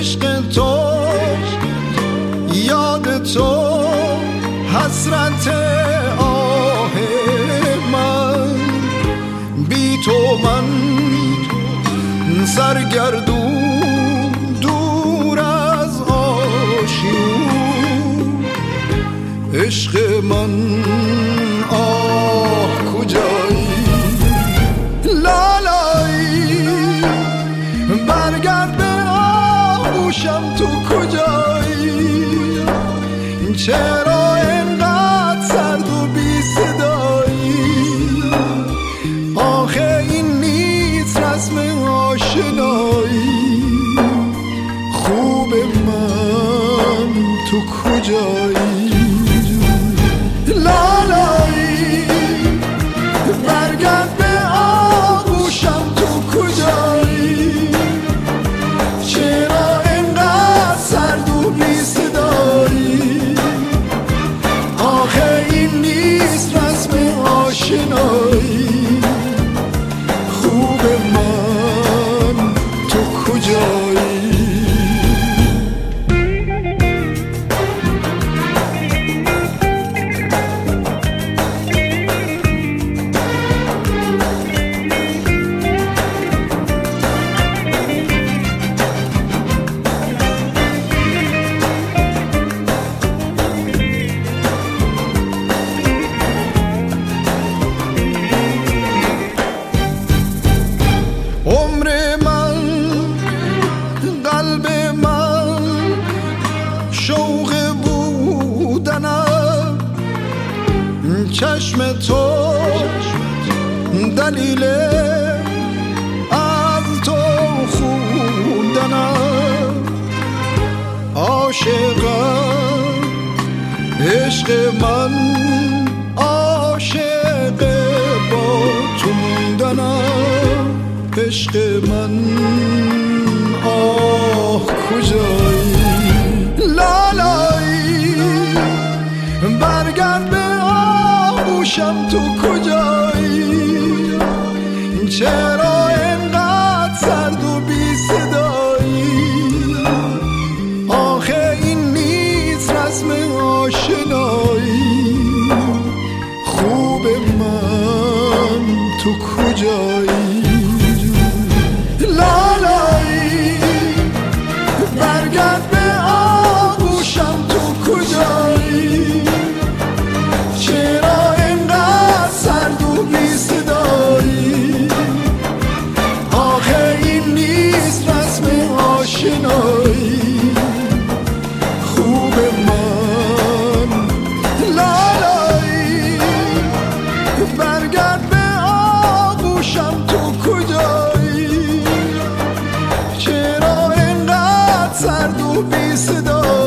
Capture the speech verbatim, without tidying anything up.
عشق تو، یاد تو، حسرت آه من. بی تو من سرگردون دور از آشیون. عشق من آه کجایی؟ لالایی برگرد به آغوشم، تو کجایی؟ چرا اینقدر سرد و بی صدایی؟ آخه این نیست رسم آشنایی. خوب من تو کجایی؟ لالایی برگرد به آغوشم، تو کجایی؟ چرا اینقدر سرد و بی صدایی؟ آخه این نیست رسم آشنایی. خوب من تو کجایی؟ چشم تو دلیل از تو خوندنم. عاشقم عشق من، عاشق با تو موندنم. عشق من آه کجایی؟ لالایی برگرد به آغوشم، تو کجایی؟ چرا اینقدر سرد و بی صدایی؟ آخه این نیست رسم آشنایی. خوب من تو کجایی؟ لالایی برگرد به آغوشم، تو کجایی؟ چرا اینقدر سرد و بی صدایی؟ آخه این نیست رسم آشنایی. خوب من لالایی برگرد به آغوشم، تو کجایی؟ چرا اینقدر سرد و بی صدایی؟